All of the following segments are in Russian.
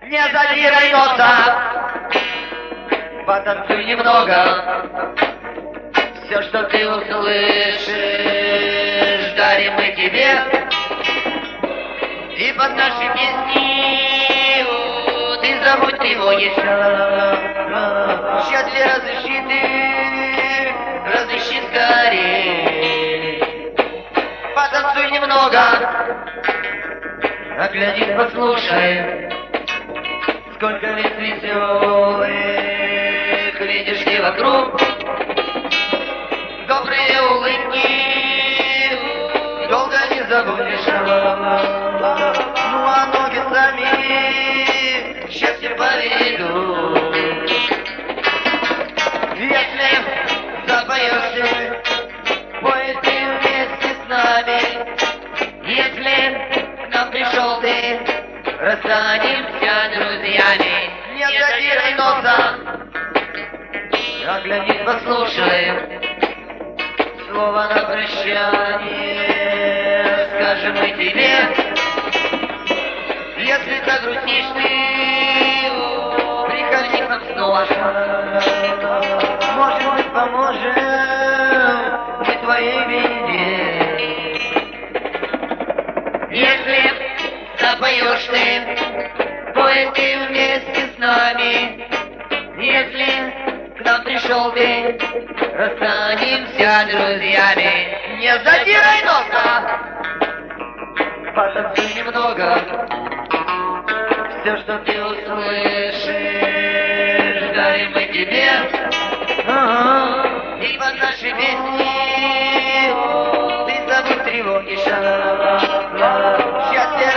Не задирай носа, потанцуй немного. Все, что ты услышишь, дарим мы тебе. И под наши песни ты забудь тревоги. Сейчас две разыщи скорей. Потанцуй немного, оглянись, послушай, сколько лиц веселых видишь ты вокруг. Добрые улыбки долго не забудешь. Ну а ноги сами счастье поведут. Если запоешься, пой ты вместе с нами. Если к нам пришел ты, расстанемся друзьями. Не задирай носа, оглянись, послушай, слово на прощание скажем мы тебе. Если загрустишь ты, приходи к нам снова. Может быть, поможем мы твоей беде. Если запоешь ты, пой ты вместе с нами. Если к нам пришел ты, расстанемся друзьями. Не задирай носа, потанцуй немного. Все, что ты услышишь, дарим мы тебе. И под наши песни ты забудь тревоги. Счастье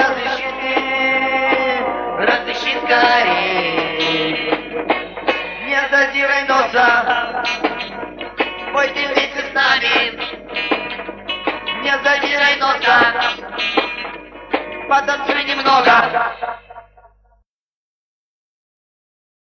разыщи скорей. Не задирай носа, пой ты вместе с нами. Не задирай носа, потанцуй немного.